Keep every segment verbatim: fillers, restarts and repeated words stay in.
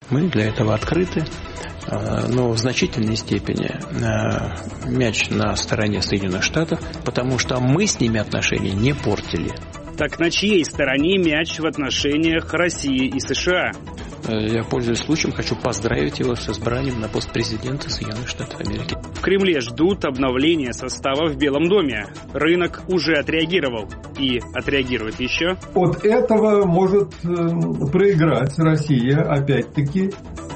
Мы для этого открыты, но в значительной степени мяч на стороне Соединенных Штатов, потому что мы с ними отношения не портили. Так на чьей стороне мяч в отношениях России и США? Я, пользуясь случаем, хочу поздравить его с избранием на пост президента Соединенных Штатов Америки. В Кремле ждут обновления состава в Белом доме. Рынок уже отреагировал и отреагирует еще. От этого может э, проиграть Россия, опять-таки.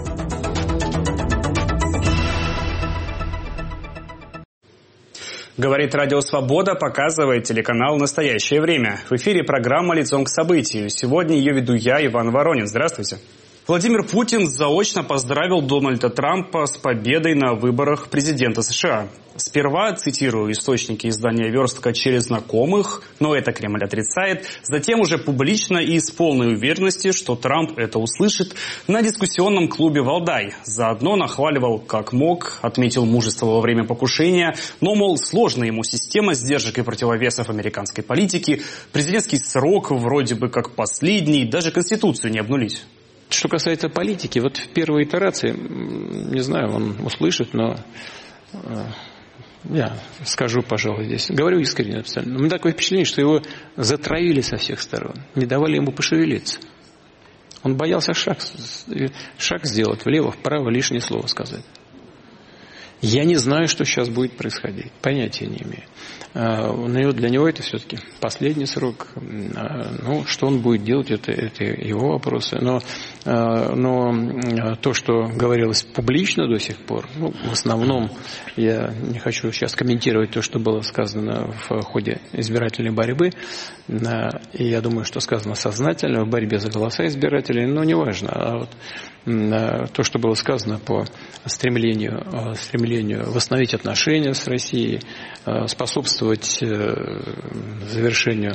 Говорит Радио Свобода, показывает телеканал «Настоящее время». В эфире программа «Лицом к событию». Сегодня ее веду я, Иван Воронин. Здравствуйте. Владимир Путин заочно поздравил Дональда Трампа с победой на выборах президента США. Сперва, цитирую источники издания «Верстка», через знакомых, но это Кремль отрицает. Затем уже публично и с полной уверенностью, что Трамп это услышит, на дискуссионном клубе «Валдай». Заодно нахваливал как мог, отметил мужество во время покушения. Но, мол, сложная ему система сдержек и противовесов американской политики. Президентский срок вроде бы как последний, даже Конституцию не обнулить. Что касается политики, вот в первой итерации, не знаю, он услышит, но э, я скажу, пожалуй, здесь. Говорю искренне абсолютно. У меня такое впечатление, что его затравили со всех сторон, не давали ему пошевелиться. Он боялся шаг, шаг сделать влево, вправо, лишнее слово сказать. Я не знаю, что сейчас будет происходить. Понятия не имею. Для него это все-таки последний срок. Ну, что он будет делать, это, это его вопросы. Но, но то, что говорилось публично до сих пор, ну, в основном, я не хочу сейчас комментировать то, что было сказано в ходе избирательной борьбы. И я думаю, что сказано сознательно в борьбе за голоса избирателей, но неважно. А вот то, что было сказано по стремлению, стремлению восстановить отношения с Россией, способствовать завершению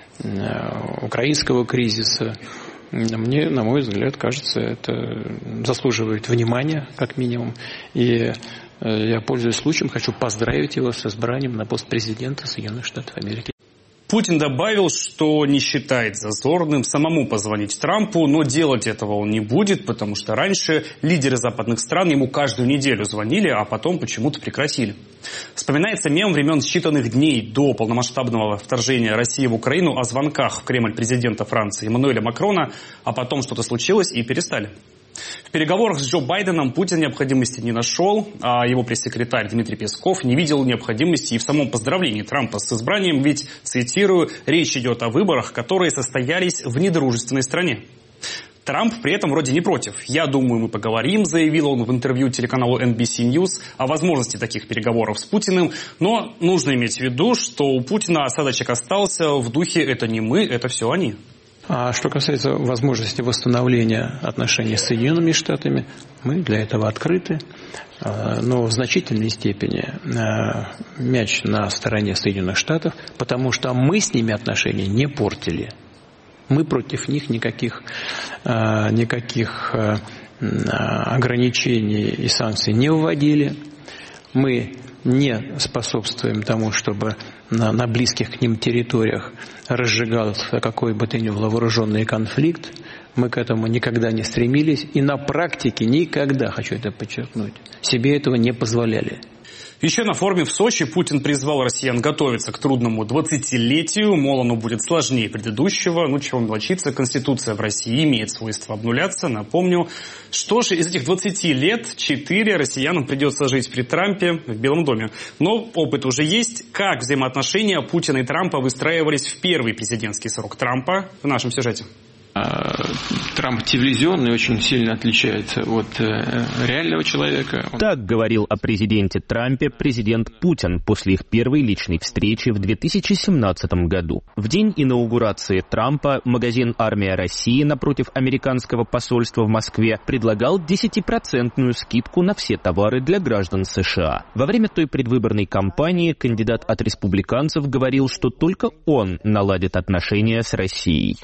украинского кризиса, мне, на мой взгляд, кажется, это заслуживает внимания, как минимум. И я, пользуясь случаем, хочу поздравить его с избранием на пост президента Соединенных Штатов Америки. Путин добавил, что не считает зазорным самому позвонить Трампу, но делать этого он не будет, потому что раньше лидеры западных стран ему каждую неделю звонили, а потом почему-то прекратили. Вспоминается мем времен считанных дней до полномасштабного вторжения России в Украину о звонках в Кремль президента Франции Эммануэля Макрона, а потом что-то случилось и перестали. В переговорах с Джо Байденом Путин необходимости не нашел, а его пресс-секретарь Дмитрий Песков не видел необходимости и в самом поздравлении Трампа с избранием, ведь, цитирую, речь идет о выборах, которые состоялись в недружественной стране. Трамп при этом вроде не против. «Я думаю, мы поговорим», заявил он в интервью телеканалу эн би си News о возможности таких переговоров с Путиным. Но нужно иметь в виду, что у Путина осадочек остался в духе «это не мы, это все они». А что касается возможности восстановления отношений с Соединенными Штатами, мы для этого открыты, но в значительной степени мяч на стороне Соединенных Штатов, потому что мы с ними отношения не портили. Мы против них никаких, никаких ограничений и санкций не вводили. Мы не способствуем тому, чтобы на, на близких к ним территориях разжигался какой бы то ни было вооруженный конфликт. Мы к этому никогда не стремились и на практике никогда, хочу это подчеркнуть, себе этого не позволяли. Еще на форуме в Сочи Путин призвал россиян готовиться к трудному двадцатилетию, мол, оно будет сложнее предыдущего. Ну, чего мелочиться, Конституция в России имеет свойство обнуляться. Напомню, что же из этих двадцати лет четыре россиянам придется жить при Трампе в Белом доме. Но опыт уже есть. Как взаимоотношения Путина и Трампа выстраивались в первый президентский срок Трампа в нашем сюжете. Трамп телевизионный очень сильно отличается от э, реального человека. Так говорил о президенте Трампе президент Путин после их первой личной встречи в две тысячи семнадцатом году. В день инаугурации Трампа магазин «Армия России» напротив американского посольства в Москве предлагал десятипроцентную скидку на все товары для граждан США. Во время той предвыборной кампании кандидат от республиканцев говорил, что только он наладит отношения с Россией.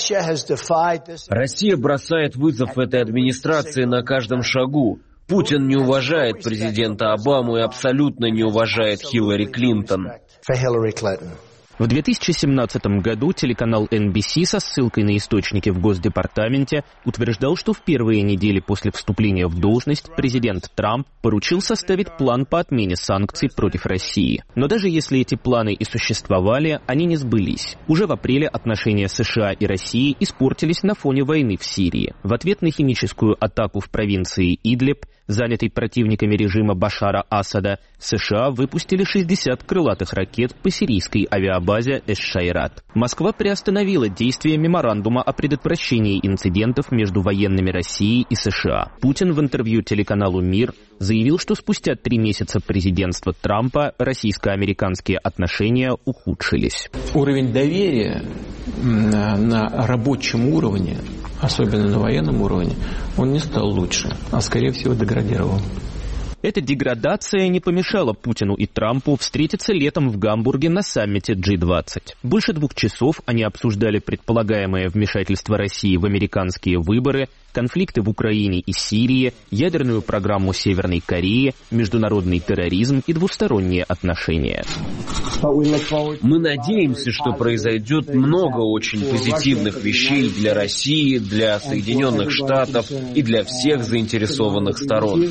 Россия бросает вызов этой администрации на каждом шагу. Путин не уважает президента Обаму и абсолютно не уважает Хиллари Клинтон. В две тысячи семнадцатом году телеканал эн би си со ссылкой на источники в Госдепартаменте утверждал, что в первые недели после вступления в должность президент Трамп поручил составить план по отмене санкций против России. Но даже если эти планы и существовали, они не сбылись. Уже в апреле отношения США и России испортились на фоне войны в Сирии. В ответ на химическую атаку в провинции Идлиб, занятой противниками режима Башара Асада, США выпустили шестьдесят крылатых ракет по сирийской авиабазе Эш-Шайрат. Москва приостановила действие меморандума о предотвращении инцидентов между военными России и США. Путин в интервью телеканалу «Мир» заявил, что спустя три месяца президентства Трампа российско-американские отношения ухудшились. Уровень доверия на рабочем уровне, особенно на военном уровне, он не стал лучше, а скорее всего деградировал. Эта деградация не помешала Путину и Трампу встретиться летом в Гамбурге на саммите джи двадцать. Больше двух часов они обсуждали предполагаемое вмешательство России в американские выборы, конфликты в Украине и Сирии, ядерную программу Северной Кореи, международный терроризм и двусторонние отношения. Мы надеемся, что произойдет много очень позитивных вещей для России, для Соединенных Штатов и для всех заинтересованных сторон.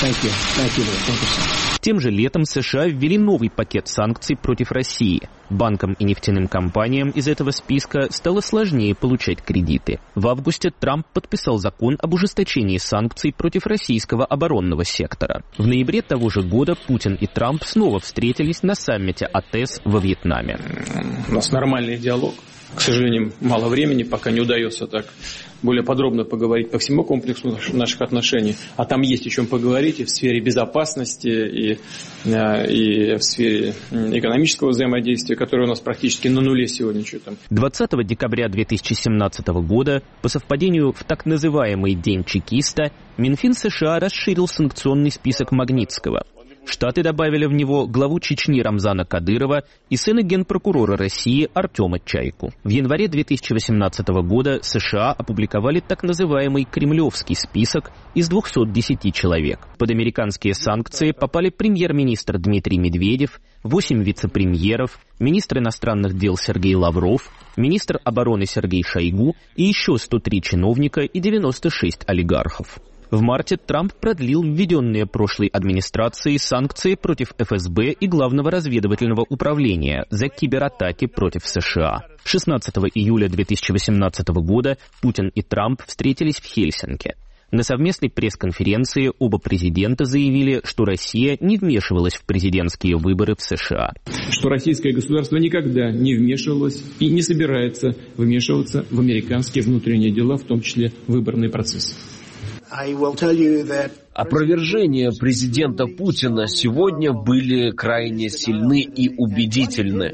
Тем же летом США ввели новый пакет санкций против России. Банкам и нефтяным компаниям из этого списка стало сложнее получать кредиты. В августе Трамп подписал закон об ужесточении санкций против российского оборонного сектора. В ноябре того же года Путин и Трамп снова встретились на саммите АТЭС во Вьетнаме. У нас нормальный диалог. К сожалению, мало времени, пока не удается так более подробно поговорить по всему комплексу наших отношений. А там есть о чем поговорить и в сфере безопасности, и, и в сфере экономического взаимодействия, которое у нас практически на нуле сегодня. Что там. двадцатого декабря две тысячи семнадцатого года, по совпадению в так называемый День чекиста, Минфин США расширил санкционный список Магнитского. Штаты добавили в него главу Чечни Рамзана Кадырова и сына генпрокурора России Артема Чайку. В январе две тысячи восемнадцатого года США опубликовали так называемый кремлевский список из двухсот десяти человек. Под американские санкции попали премьер-министр Дмитрий Медведев, восемь вице-премьеров, министр иностранных дел Сергей Лавров, министр обороны Сергей Шойгу и еще сто три чиновника и девяносто шесть олигархов. В марте Трамп продлил введенные прошлой администрацией санкции против эф эс бэ и Главного разведывательного управления за кибератаки против США. шестнадцатого июля две тысячи восемнадцатого года Путин и Трамп встретились в Хельсинки. На совместной пресс-конференции оба президента заявили, что Россия не вмешивалась в президентские выборы в США. Что российское государство никогда не вмешивалось и не собирается вмешиваться в американские внутренние дела, в том числе выборный процесс. Опровержения президента Путина сегодня были крайне сильны и убедительны.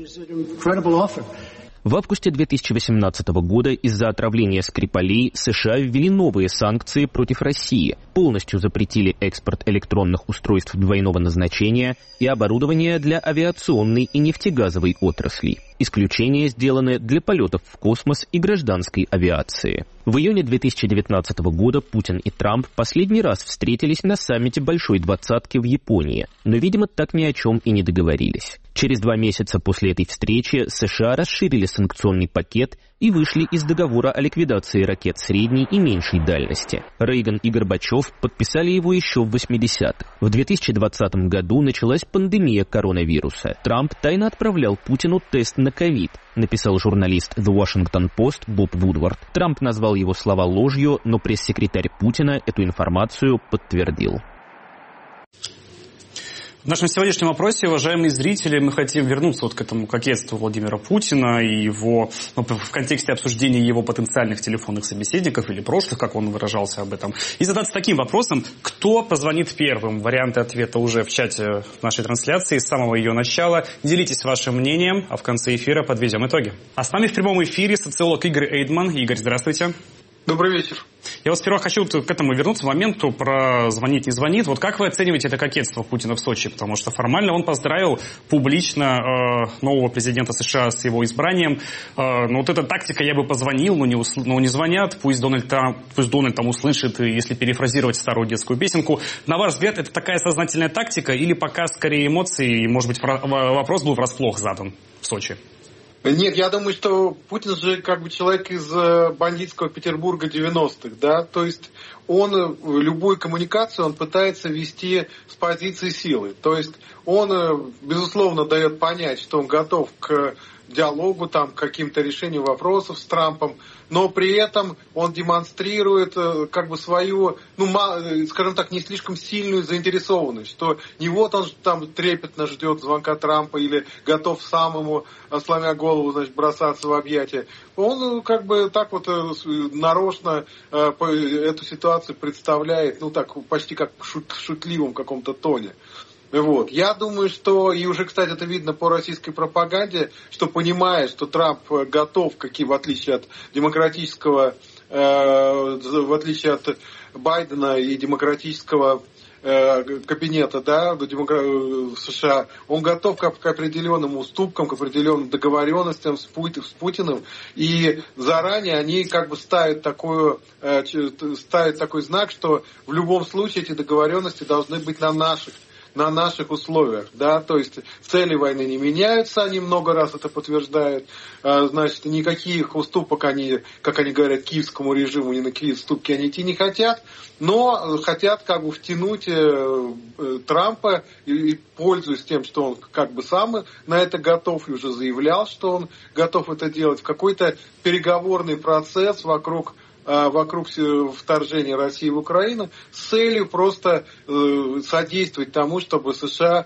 В августе две тысячи восемнадцатого года из-за отравления Скрипалей США ввели новые санкции против России, полностью запретили экспорт электронных устройств двойного назначения и оборудование для авиационной и нефтегазовой отраслей. Исключения сделаны для полетов в космос и гражданской авиации. В июне две тысячи девятнадцатого года Путин и Трамп последний раз встретились на саммите Большой Двадцатки в Японии, но, видимо, так ни о чем и не договорились. Через два месяца после этой встречи США расширили санкционный пакет и вышли из договора о ликвидации ракет средней и меньшей дальности. Рейган и Горбачев подписали его еще в восьмидесятых. В две тысячи двадцатом году началась пандемия коронавируса. Трамп тайно отправлял Путину тест на ковид, написал журналист The Washington Post Боб Вудвард. Трамп назвал его слова ложью, но пресс-секретарь Путина эту информацию подтвердил. В нашем сегодняшнем опросе, уважаемые зрители, мы хотим вернуться вот к этому кокетству Владимира Путина и его, ну, в контексте обсуждения его потенциальных телефонных собеседников или прошлых, как он выражался об этом, и задаться таким вопросом: кто позвонит первым? Варианты ответа уже в чате нашей трансляции с самого ее начала. Делитесь вашим мнением, а в конце эфира подведем итоги. А с нами в прямом эфире социолог Игорь Эйдман. Игорь, здравствуйте. Добрый вечер. Я вот сперва хочу к этому вернуться, к моменту про звонить, не звонит. Вот как вы оцениваете это кокетство Путина в Сочи? Потому что формально он поздравил публично э, нового президента США с его избранием. Э, но вот эта тактика «я бы позвонил, но не, усл... но не звонят», пусть Дональд, Трамп, пусть Дональд там услышит, если перефразировать старую детскую песенку. На ваш взгляд, это такая сознательная тактика или пока скорее эмоции? И, может быть, вопрос был врасплох задан в Сочи? Нет, я думаю, что Путин же как бы человек из бандитского Петербурга девяностых, да, то есть он любую коммуникацию он пытается вести с позиции силы, то есть он, безусловно, дает понять, что он готов к диалогу, там, к каким-то решениям вопросов с Трампом, но при этом он демонстрирует как бы свою, ну, скажем так, не слишком сильную заинтересованность, что не вот он там трепетно ждет звонка Трампа или готов самому, сломя голову, значит, бросаться в объятия. Он как бы так вот нарочно эту ситуацию представляет, ну так, почти как в шутливом каком-то тоне. Вот. Я думаю, что, и уже, кстати, это видно по российской пропаганде, что понимая, что Трамп готов, какие, в отличие от демократического, э, в отличие от Байдена и демократического э, кабинета, да, в США, он готов к, к определенным уступкам, к определенным договоренностям с, Пут, с Путиным, и заранее они как бы ставят, такую, э, ставят такой знак, что в любом случае эти договоренности должны быть на наших на наших условиях, да, то есть цели войны не меняются, они много раз это подтверждают, значит, никаких уступок они, как они говорят, киевскому режиму, ни на какие уступки они идти не хотят, но хотят как бы втянуть Трампа, и, пользуясь тем, что он как бы сам на это готов и уже заявлял, что он готов это делать, в какой-то переговорный процесс вокруг вокруг вторжения России в Украину с целью просто э, содействовать тому, чтобы США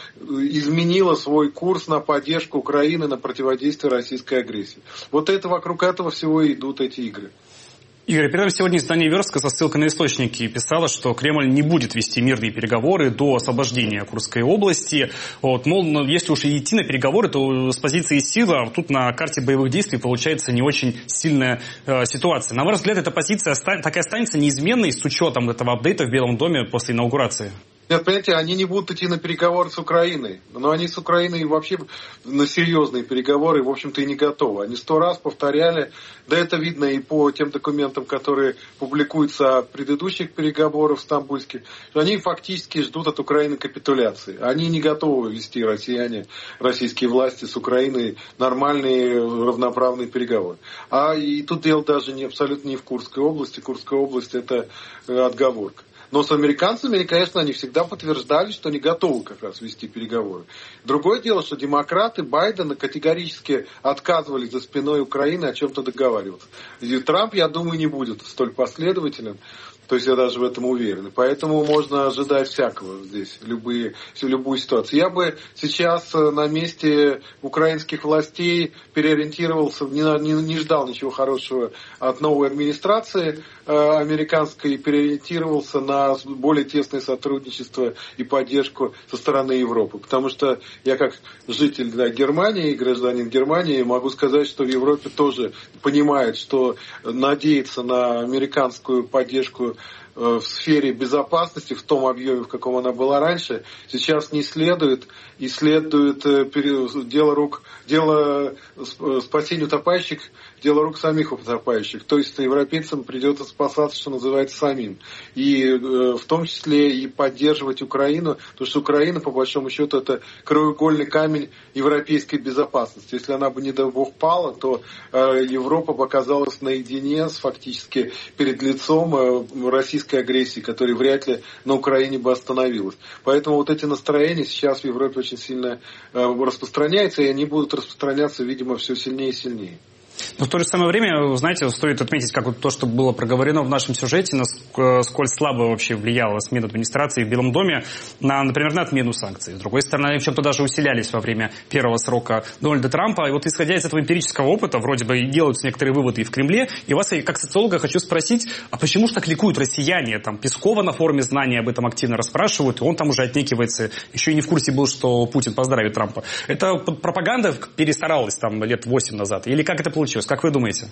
изменила свой курс на поддержку Украины, на противодействие российской агрессии. Вот это вокруг этого всего и идут эти игры. Игорь, при этом сегодня издание «Верстка» со ссылкой на источники писало, что Кремль не будет вести мирные переговоры до освобождения Курской области. Вот, мол, если уж и идти на переговоры, то с позиции силы, а тут на карте боевых действий получается не очень сильная э, ситуация. На ваш взгляд, эта позиция оста- так и останется неизменной с учетом этого апдейта в Белом доме после инаугурации? Нет, понимаете, они не будут идти на переговоры с Украиной. Но они с Украиной вообще на серьезные переговоры, в общем-то, и не готовы. Они сто раз повторяли, да это видно и по тем документам, которые публикуются о предыдущих переговорах стамбульских, что они фактически ждут от Украины капитуляции. Они не готовы вести, россияне, российские власти с Украиной нормальные равноправные переговоры. А и тут дело даже не абсолютно не в Курской области. Курская область — это отговорка. Но с американцами, конечно, они всегда подтверждали, что они готовы как раз вести переговоры. Другое дело, что демократы Байдена категорически отказывались за спиной Украины о чем-то договариваться. И Трамп, я думаю, не будет столь последователен. То есть я даже в этом уверен. Поэтому можно ожидать всякого здесь, любые, любую ситуацию. Я бы сейчас на месте украинских властей переориентировался, не, не, не ждал ничего хорошего от новой администрации э, американской, и переориентировался на более тесное сотрудничество и поддержку со стороны Европы. Потому что я как житель, да, Германии, гражданин Германии, могу сказать, что в Европе тоже понимают, что надеяться на американскую поддержку в сфере безопасности в том объеме, в каком она была раньше, сейчас не следует, и следует дело рук, дело спасения утопающих, дело рук самих утопающих. То есть европейцам придется спасаться, что называется, самим. И в том числе и поддерживать Украину, потому что Украина, по большому счету, это краеугольный камень европейской безопасности. Если она бы, не дай бог, пала, то Европа бы оказалась наедине с фактически перед лицом российской агрессии, которая вряд ли на Украине бы остановилась. Поэтому вот эти настроения сейчас в Европе очень сильно распространяются, и они будут распространяться, видимо, все сильнее и сильнее. Но в то же самое время, знаете, стоит отметить, как вот то, что было проговорено в нашем сюжете, насколько слабо вообще влияла смена администрации в Белом доме на, например, на отмену санкций. С другой стороны, они в чем-то даже усилялись во время первого срока Дональда Трампа. И вот исходя из этого эмпирического опыта, вроде бы делаются некоторые выводы и в Кремле. И вас, как социолога, хочу спросить, а почему же так ликуют россияне? Там Пескова на форуме знаний об этом активно расспрашивают, и он там уже отнекивается, еще и не в курсе был, что Путин поздравит Трампа. Это пропаганда перестаралась там лет восемь назад? Или как это получилось? Как вы думаете?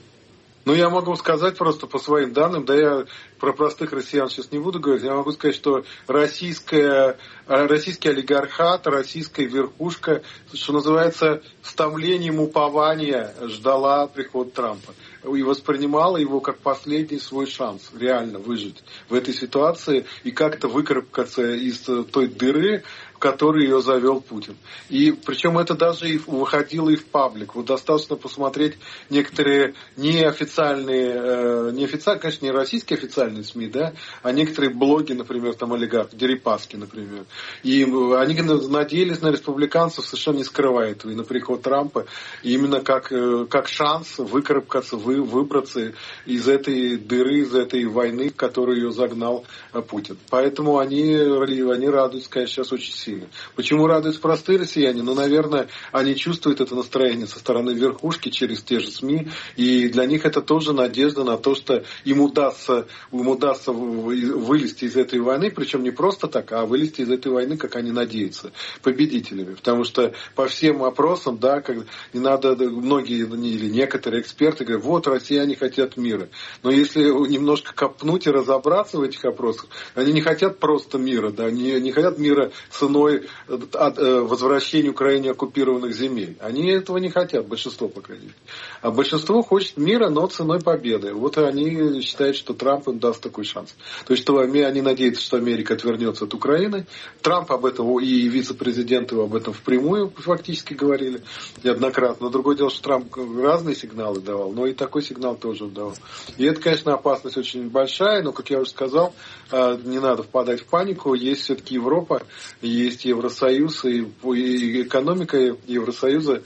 Ну, я могу сказать просто по своим данным, да я про простых россиян сейчас не буду говорить, я могу сказать, что российская, российский олигархат, российская верхушка, что называется, с томлением упования ждала приход Трампа. И воспринимала его как последний свой шанс реально выжить в этой ситуации и как-то выкарабкаться из той дыры, в который ее завел Путин. И причем это даже и выходило и в паблик. Вот достаточно посмотреть некоторые неофициальные, неофициальные, конечно, не российские официальные СМИ, да, а некоторые блоги, например, там олигарх, Дерипаски, например. И они надеялись на республиканцев, совершенно не скрывая этого, и на приход Трампа, именно как, как шанс выкарабкаться, вы, выбраться из этой дыры, из этой войны, в которую ее загнал Путин. Поэтому они, они радуются, конечно, сейчас очень сильно. Почему радуются простые россияне? Ну, наверное, они чувствуют это настроение со стороны верхушки через те же СМИ, и для них это тоже надежда на то, что им удастся, им удастся вылезти из этой войны, причем не просто так, а вылезти из этой войны, как они надеются, победителями. Потому что по всем опросам, да, как, не надо, многие или некоторые эксперты говорят, вот, россияне хотят мира. Но если немножко копнуть и разобраться в этих опросах, они не хотят просто мира, да, не, не хотят мира ценой от, э, возвращения Украине оккупированных земель. Они этого не хотят, большинство, по крайней мере. А большинство хочет мира, но ценой победы. Вот они считают, что Трамп им даст такой шанс. То есть, что они надеются, что Америка отвернется от Украины. Трамп об этом, и вице-президент его об этом впрямую фактически говорили неоднократно. Но другое дело, что Трамп разные сигналы давал, но и такой сигнал тоже давал. И это, конечно, опасность очень большая, но, как я уже сказал, не надо впадать в панику. Есть все-таки Европа, есть Евросоюз, и экономика Евросоюза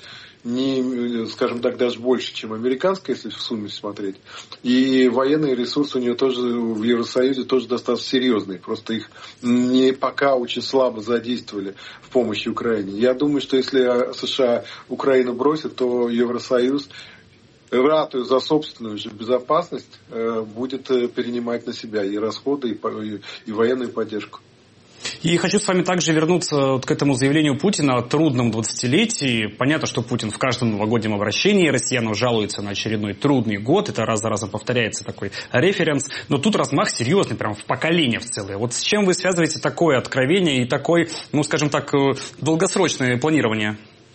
не, скажем так, даже больше, чем американская, если в сумме смотреть. И военные ресурсы у нее тоже в Евросоюзе тоже достаточно серьезные. Просто их не пока очень слабо задействовали в помощи Украине. Я думаю, что если США Украину бросит, то Евросоюз, ратуя за собственную же безопасность, будет перенимать на себя и расходы, и, и военную поддержку. И хочу с вами также вернуться вот к этому заявлению Путина о трудном двадцатилетии. Понятно, что Путин в каждом новогоднем обращении россиянам жалуется на очередной трудный год. Это раз за разом повторяется такой референс. Но тут размах серьезный, прям в поколение в целое. Вот с чем вы связываете такое откровение и такое, ну, скажем так, долгосрочное планирование?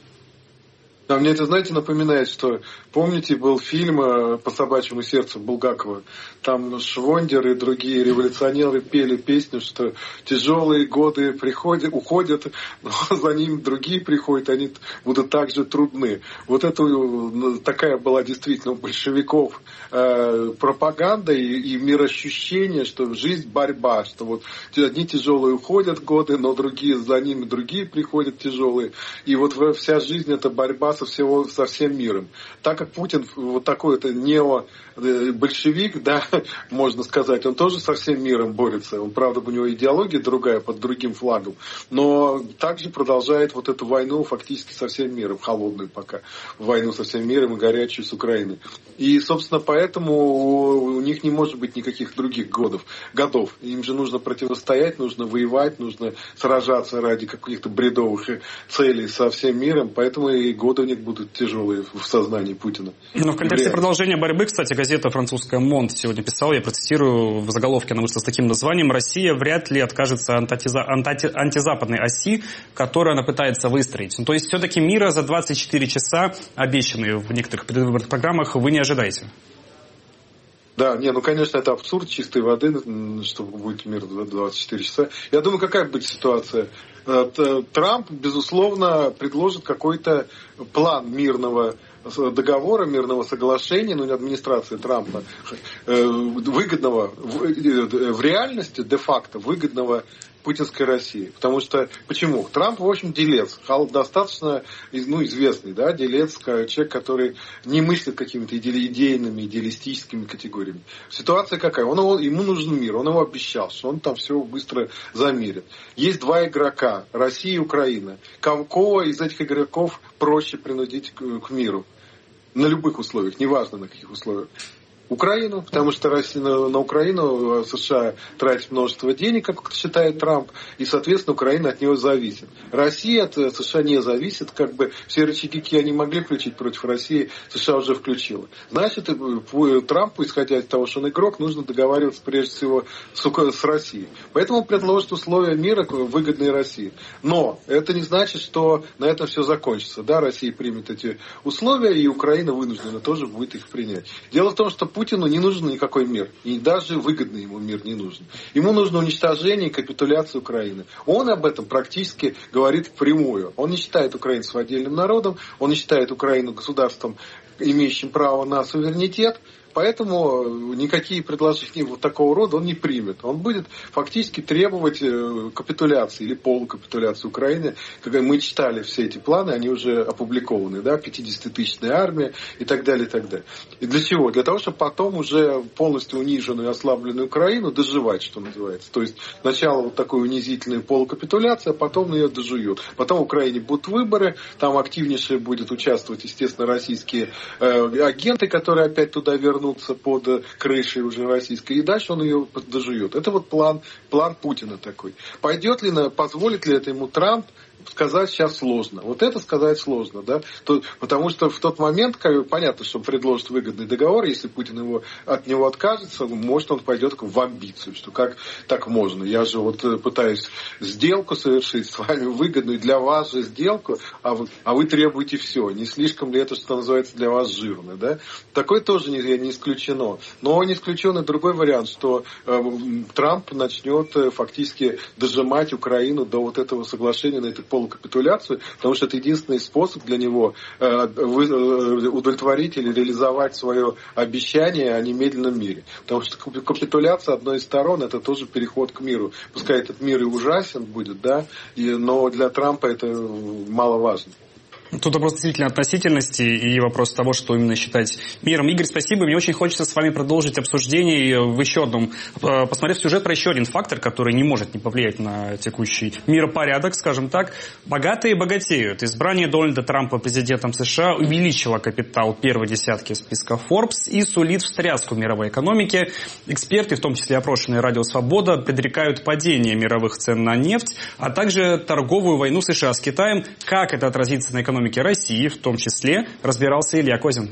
А мне это, знаете, напоминает, что, помните, был фильм «По собачьему сердцу» Булгакова. Там Швондер и другие революционеры пели песню, что тяжелые годы приходят, уходят, но за ними другие приходят, они будут также трудны. Вот это такая была действительно у большевиков э, пропаганда и, и мироощущение, что жизнь борьба, что вот одни тяжелые уходят годы, но другие за ними другие приходят тяжелые. И вот вся жизнь это борьба со, всего, со всем миром. Так как Путин вот такой это нео-большевик, да, можно сказать, он тоже со всем миром борется. Он, правда, у него идеология другая, под другим флагом, но также продолжает вот эту войну фактически со всем миром, холодную пока, войну со всем миром и горячую с Украиной. И, собственно, поэтому у них не может быть никаких других годов. годов. Им же нужно противостоять, нужно воевать, нужно сражаться ради каких-то бредовых целей со всем миром, поэтому и годы у них будут тяжелые в сознании Путина. Но в контексте продолжения борьбы, кстати, газета французская «Монт» сегодня писала, я процитирую, в заголовке она вышла с таким названием: «Россия вряд ли откажется от антизападной оси, которую она пытается выстроить». Ну, то есть все-таки мира за двадцать четыре часа, обещанные в некоторых предвыборных программах, вы не ожидаете? Да, не, ну, конечно, это абсурд чистой воды, что будет мир за двадцать четыре часа. Я думаю, какая будет ситуация? Трамп, безусловно, предложит какой-то план мирного договора, мирного соглашения, ну, не администрации Трампа, выгодного, в реальности, де-факто, выгодного путинской России. Потому что, почему? Трамп, в общем, делец, достаточно, ну, известный, да, делец, человек, который не мыслит какими-то идейными, идеалистическими категориями. Ситуация какая? Он его, ему нужен мир, он его обещал, что он там все быстро замерит. Есть два игрока, Россия и Украина. Кого из этих игроков проще принудить к, к миру? На любых условиях, неважно на каких условиях. Украину, потому что Россия, на, на Украину США тратит множество денег, как считает Трамп, и, соответственно, Украина от него зависит. Россия от США не зависит, как бы все рычаги они могли включить против России, США уже включила. Значит, Трампу, исходя из того, что он игрок, нужно договариваться прежде всего с, с Россией. Поэтому он предложит условия мира, выгодные России. Но это не значит, что на этом все закончится. Да, Россия примет эти условия, и Украина вынуждена тоже будет их принять. Дело в том, что Путину не нужен никакой мир. И даже выгодный ему мир не нужен. Ему нужно уничтожение и капитуляция Украины. Он об этом практически говорит впрямую. Он не считает украинцев отдельным народом, он не считает Украину государством, имеющим право на суверенитет. Поэтому никакие предложения вот такого рода он не примет. Он будет фактически требовать капитуляции или полукапитуляции Украины. Когда мы читали все эти планы, они уже опубликованы, да, пятидесятитысячная армия и так далее, и так далее. И для чего? Для того, чтобы потом уже полностью униженную и ослабленную Украину доживать, что называется. То есть сначала вот такой унизительная полукапитуляция, а потом ее дожуют. Потом в Украине будут выборы, там активнейшие будут участвовать, естественно, российские э, агенты, которые опять туда вернутся под крышей уже российской, и дальше он ее доживет. Это вот план, план Путина такой. Пойдет ли, на, позволит ли это ему Трамп, сказать сейчас сложно. Вот это сказать сложно, да? То, потому что в тот момент, как, понятно, что он предложит выгодный договор, если Путин его, от него откажется, может он пойдет в амбицию, что как так можно. Я же вот пытаюсь сделку совершить с вами, выгодную для вас же сделку, а вы, а вы требуете все. Не слишком ли это, что называется, для вас жирно, да? Такое тоже не, не исключено. Но не исключен и другой вариант, что э, Трамп начнет э, фактически дожимать Украину до вот этого соглашения на эту полукапитуляцию, потому что это единственный способ для него э, удовлетворить или реализовать свое обещание о немедленном мире. Потому что капитуляция одной из сторон — это тоже переход к миру. Пускай этот мир и ужасен будет, да, и, но для Трампа это маловажно. Тут вопрос действительно относительности и вопрос того, что именно считать миром. Игорь, спасибо. Мне очень хочется с вами продолжить обсуждение в еще одном, посмотрев сюжет про еще один фактор, который не может не повлиять на текущий миропорядок, скажем так. Богатые богатеют. Избрание Дональда Трампа президентом США увеличило капитал первой десятки списка Forbes и сулит встряску мировой экономики. Эксперты, в том числе опрошенные Радио Свобода, предрекают падение мировых цен на нефть, а также торговую войну США с Китаем. Как это отразится на экономике России, в том числе, разбирался Илья Козин.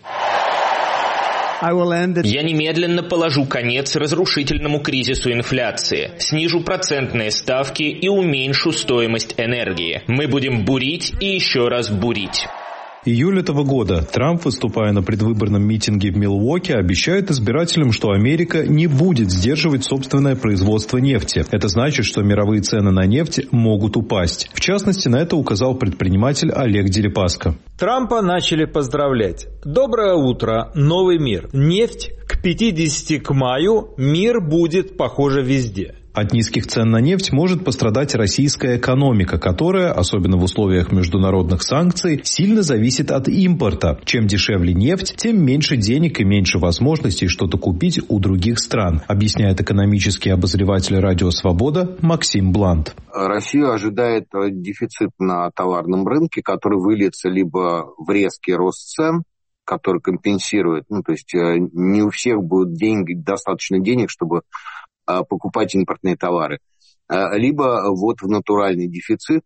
Я немедленно положу конец разрушительному кризису инфляции, снижу процентные ставки и уменьшу стоимость энергии. Мы будем бурить и еще раз бурить. Июль этого года Трамп, выступая на предвыборном митинге в Милуоки, обещает избирателям, что Америка не будет сдерживать собственное производство нефти. Это значит, что мировые цены на нефть могут упасть. В частности, на это указал предприниматель Олег Дерипаска. Трампа начали поздравлять. Доброе утро, новый мир. Нефть к пятидесяти к маю, мир будет, похоже, везде. От низких цен на нефть может пострадать российская экономика, которая, особенно в условиях международных санкций, сильно зависит от импорта. Чем дешевле нефть, тем меньше денег и меньше возможностей что-то купить у других стран, объясняет экономический обозреватель Радио Свобода Максим Блант. Россию ожидает дефицит на товарном рынке, который выльется либо в резкий рост цен, который компенсирует, ну, то есть не у всех будут деньги, достаточно денег, чтобы покупать импортные товары, либо вот в натуральный дефицит,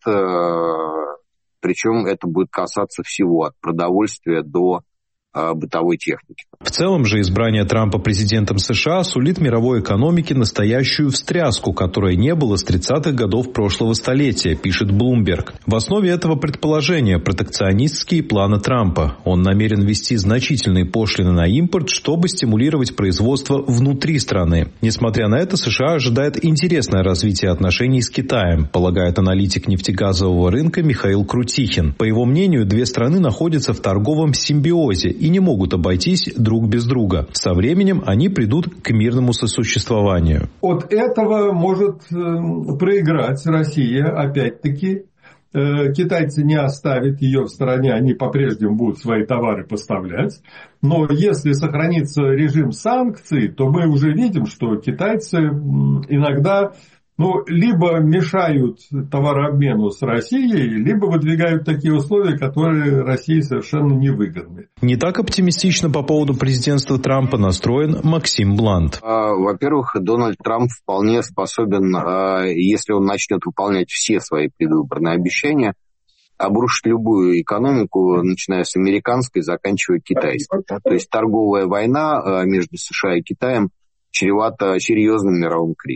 причем это будет касаться всего, от продовольствия до бытовой техники. В целом же избрание Трампа президентом США сулит мировой экономике настоящую встряску, которой не было с тридцатых годов прошлого столетия, пишет Bloomberg. В основе этого предположения протекционистские планы Трампа. Он намерен ввести значительные пошлины на импорт, чтобы стимулировать производство внутри страны. Несмотря на это, США ожидает интересное развитие отношений с Китаем, полагает аналитик нефтегазового рынка Михаил Крутихин. По его мнению, две страны находятся в торговом симбиозе и не могут обойтись друг без друга. Со временем они придут к мирному сосуществованию. От этого может э, проиграть Россия, опять-таки. Э, китайцы не оставят ее в стороне, они по-прежнему будут свои товары поставлять. Но если сохранится режим санкций, то мы уже видим, что китайцы иногда... Ну, либо мешают товарообмену с Россией, либо выдвигают такие условия, которые России совершенно невыгодны. Не так оптимистично по поводу президентства Трампа настроен Максим Блант. Во-первых, Дональд Трамп вполне способен, если он начнет выполнять все свои предвыборные обещания, обрушить любую экономику, начиная с американской, заканчивая китайской. То есть торговая война между США и Китаем чревата серьезным мировым кризисом.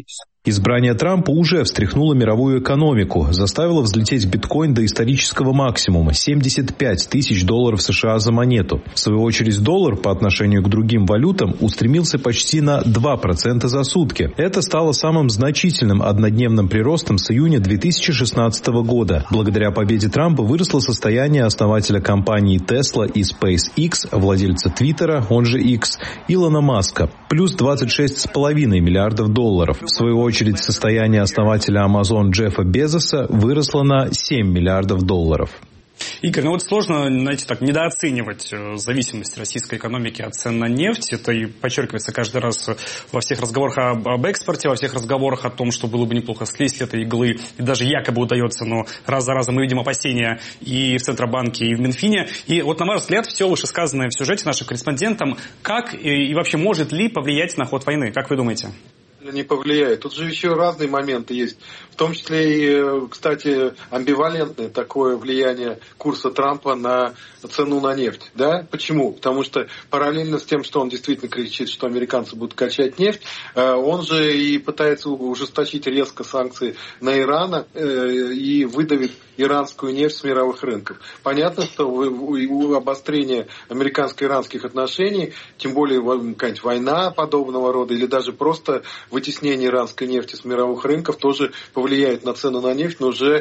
Избрание Трампа уже встряхнуло мировую экономику, заставило взлететь биткоин до исторического максимума – семьдесят пять тысяч долларов США за монету. В свою очередь доллар по отношению к другим валютам устремился почти на два процента за сутки. Это стало самым значительным однодневным приростом с июня две тысячи шестнадцатого года. Благодаря победе Трампа выросло состояние основателя компаний Tesla и SpaceX, владельца Твиттера, он же X, Илона Маска, плюс двадцать шесть целых пять десятых миллиардов долларов. В свою очередь состояние основателя Amazon Джеффа Безоса выросло на семь миллиардов долларов. Игорь, ну вот сложно, знаете, так недооценивать зависимость российской экономики от цен на нефть. Это и подчеркивается каждый раз во всех разговорах об, об экспорте, во всех разговорах о том, что было бы неплохо слезть с этой иглы. И даже якобы удается, но раз за разом мы видим опасения и в Центробанке, и в Минфине. И вот, на мой взгляд, все вышесказанное в сюжете нашим корреспондентам, как и, и вообще может ли повлиять на ход войны? Как вы думаете? Не повлияет. Тут же еще разные моменты есть. В том числе и, кстати, амбивалентное такое влияние курса Трампа на цену на нефть. Да? Почему? Потому что параллельно с тем, что он действительно кричит, что американцы будут качать нефть, он же и пытается ужесточить резко санкции на Иран и выдавит иранскую нефть с мировых рынков. Понятно, что у обострения американско-иранских отношений, тем более какая-нибудь война подобного рода, или даже просто вытеснение иранской нефти с мировых рынков тоже повлияет на цену на нефть, но уже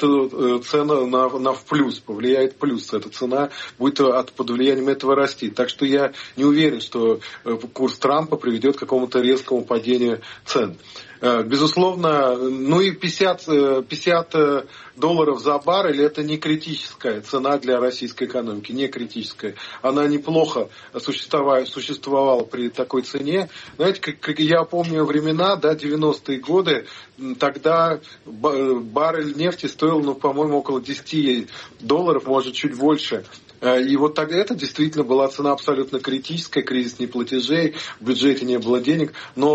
эта цена на, на в плюс, повлияет в плюс. Эта цена будет от, под влиянием этого расти. Так что я не уверен, что курс Трампа приведет к какому-то резкому падению цен. Безусловно, ну и пятьдесят, пятьдесят долларов за баррель — это не критическая цена для российской экономики, не критическая. Она неплохо существовала, существовала при такой цене. Знаете, как, как я помню времена, да, девяностые годы, тогда баррель нефти стоил, ну, по-моему, около десять долларов, может, чуть больше. И вот тогда это действительно была цена абсолютно критическая, кризис неплатежей, в бюджете не было денег,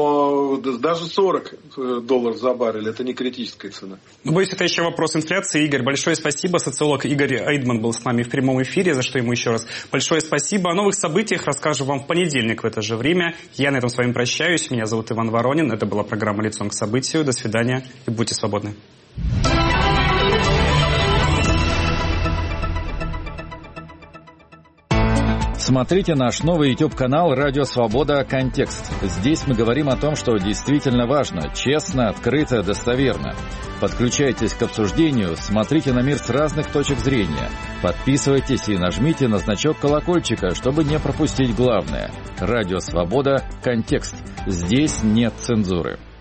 но даже сорок долларов за баррель — это не критическая цена. Ну, боюсь, это еще вопрос инфляции. Игорь, большое спасибо. Социолог Игорь Эйдман был с нами в прямом эфире, за что ему еще раз большое спасибо. О новых событиях расскажу вам в понедельник в это же время. Я на этом с вами прощаюсь. Меня зовут Иван Воронин. Это была программа «Лицом к событию». До свидания и будьте свободны. Смотрите наш новый YouTube-канал «Радио Свобода. Контекст». Здесь мы говорим о том, что действительно важно, честно, открыто, достоверно. Подключайтесь к обсуждению, смотрите на мир с разных точек зрения. Подписывайтесь и нажмите на значок колокольчика, чтобы не пропустить главное. «Радио Свобода. Контекст». Здесь нет цензуры.